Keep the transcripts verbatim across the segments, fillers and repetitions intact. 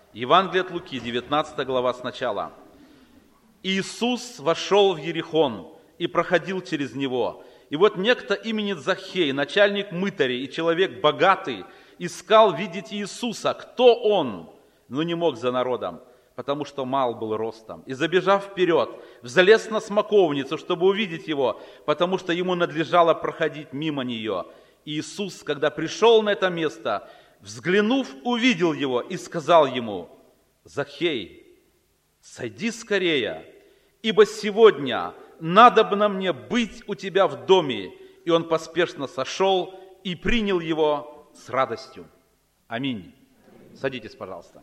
Евангелие от Луки, девятнадцатая глава сначала. «Иисус вошел в Иерихон и проходил через него. И вот некто имени Захей, начальник мытарей и человек богатый, искал видеть Иисуса, кто он, но не мог за народом, потому что мал был ростом. И забежав вперед, взлез на смоковницу, чтобы увидеть его, потому что ему надлежало проходить мимо нее. И Иисус, когда пришел на это место, взглянув, увидел его и сказал ему: Захей, сойди скорее, ибо сегодня надобно мне быть у тебя в доме. И он поспешно сошел и принял его с радостью. Аминь. Садитесь, пожалуйста.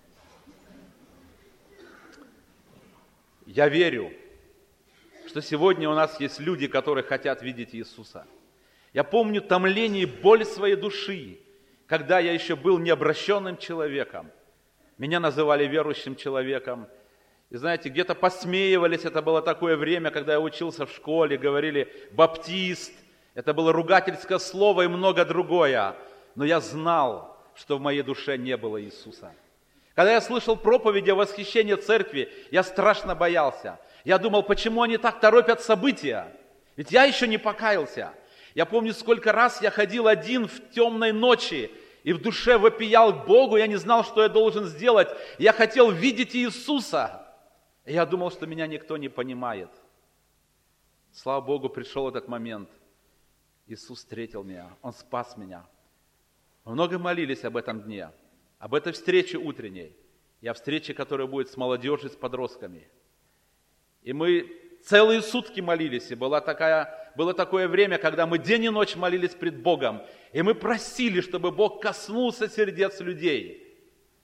Я верю, что сегодня у нас есть люди, которые хотят видеть Иисуса. Я помню томление и боль своей души, когда я еще был необращенным человеком. Меня называли верующим человеком. И знаете, где-то посмеивались, это было такое время, когда я учился в школе, говорили «баптист», это было ругательское слово и много другое. Но я знал, что в моей душе не было Иисуса. Когда я слышал проповеди о восхищении церкви, я страшно боялся. Я думал, почему они так торопят события? Ведь я еще не покаялся. Я помню, сколько раз я ходил один в темной ночи и в душе вопиял к Богу, я не знал, что я должен сделать. Я хотел видеть Иисуса. И я думал, что меня никто не понимает. Слава Богу, пришел этот момент. Иисус встретил меня, Он спас меня. Мы много молились об этом дне, об этой встрече утренней, и о встрече, которая будет с молодежью, с подростками. И мы целые сутки молились, и была такая, было такое время, когда мы день и ночь молились пред Богом, и мы просили, чтобы Бог коснулся сердец людей.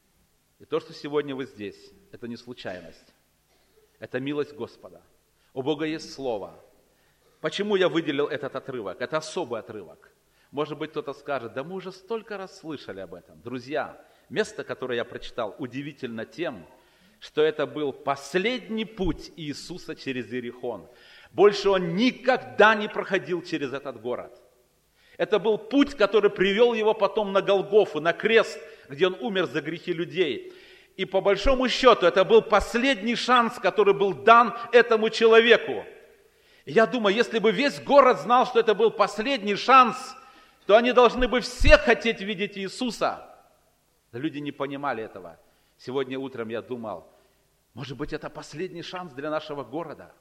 И то, что сегодня вы здесь, это не случайность, это милость Господа. У Бога есть Слово. Почему я выделил этот отрывок? Это особый отрывок. Может быть, кто-то скажет, да мы уже столько раз слышали об этом. Друзья, место, которое я прочитал, удивительно тем, что это был последний путь Иисуса через Иерихон. Больше Он никогда не проходил через этот город. Это был путь, который привел Его потом на Голгофу, на крест, где Он умер за грехи людей. И по большому счету, это был последний шанс, который был дан этому человеку. И я думаю, если бы весь город знал, что это был последний шанс, то они должны бы все хотеть видеть Иисуса. Но люди не понимали этого. Сегодня утром я думал, может быть, это последний шанс для нашего города.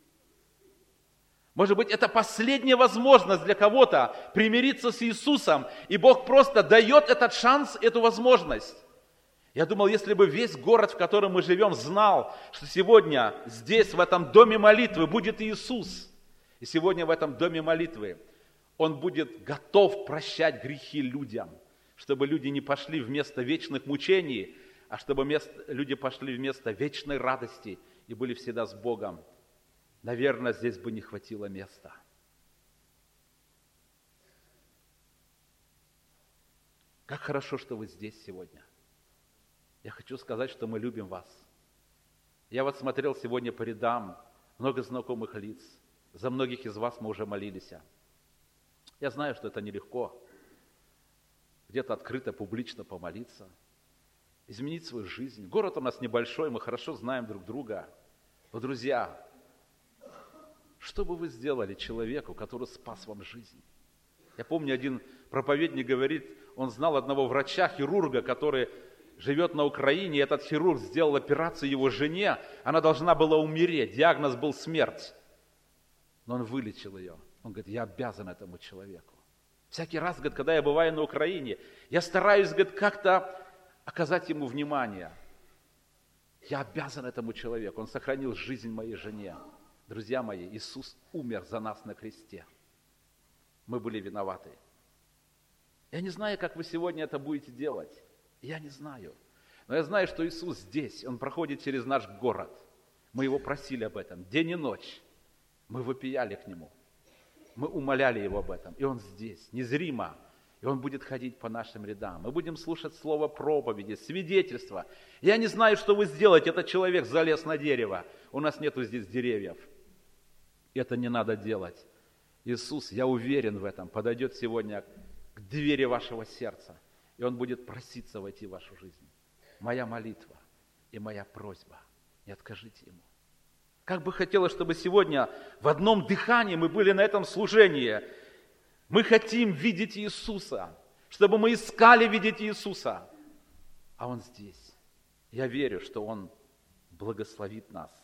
Может быть, это последняя возможность для кого-то примириться с Иисусом, и Бог просто дает этот шанс, эту возможность. Я думал, если бы весь город, в котором мы живем, знал, что сегодня здесь, в этом доме молитвы, будет Иисус, и сегодня в этом доме молитвы Он будет готов прощать грехи людям, чтобы люди не пошли вместо вечных мучений, а чтобы вместо, люди пошли вместо вечной радости и были всегда с Богом. Наверное, здесь бы не хватило места. Как хорошо, что вы здесь сегодня. Я хочу сказать, что мы любим вас. Я вот смотрел сегодня по рядам, много знакомых лиц. За многих из вас мы уже молились. Я знаю, что это нелегко. Где-то открыто, публично помолиться. Изменить свою жизнь. Город у нас небольшой, мы хорошо знаем друг друга. Но, друзья, что бы вы сделали человеку, который спас вам жизнь? Я помню, один проповедник говорит, он знал одного врача, хирурга, который живет на Украине, и этот хирург сделал операцию его жене, она должна была умереть, диагноз был смерть. Но он вылечил ее. Он говорит, я обязан этому человеку. Всякий раз, говорит, когда я бываю на Украине, я стараюсь, говорит, как-то оказать ему внимание. Я обязан этому человеку. Он сохранил жизнь моей жене. Друзья мои, Иисус умер за нас на кресте. Мы были виноваты. Я не знаю, как вы сегодня это будете делать. Я не знаю. Но я знаю, что Иисус здесь. Он проходит через наш город. Мы Его просили об этом день и ночь. Мы вопияли к Нему. Мы умоляли Его об этом. И Он здесь, незримо. И Он будет ходить по нашим рядам. Мы будем слушать слово проповеди, свидетельства. Я не знаю, что вы сделаете. Этот человек залез на дерево. У нас нету здесь деревьев. Это не надо делать. Иисус, я уверен в этом, подойдет сегодня к двери вашего сердца. И Он будет проситься войти в вашу жизнь. моя молитва и моя просьба. Не откажите Ему. Как бы хотелось, чтобы сегодня в одном дыхании мы были на этом служении. Мы хотим видеть Иисуса, чтобы мы искали видеть Иисуса. А Он здесь. Я верю, что Он благословит нас.